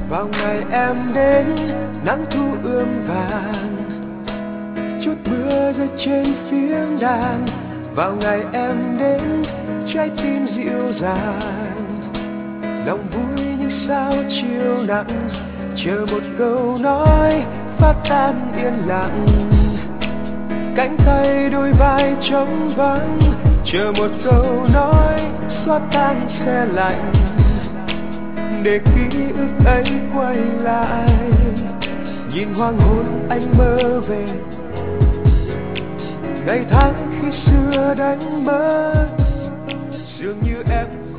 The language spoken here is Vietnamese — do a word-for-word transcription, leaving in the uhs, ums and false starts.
Vào ngày em đến, nắng thu ươm vàng, chút mưa rơi trên phiến đàn. Vào ngày em đến, trái tim dịu dàng, lòng vui như sao chiều nặng, chờ một câu nói phát tan yên lặng. Cánh tay đôi vai trống vắng, chờ một câu nói xóa tan xe lạnh, để ký ức ấy quay lại. Nhìn hoàng hôn anh mơ về ngày tháng khi xưa đánh mất, dường như em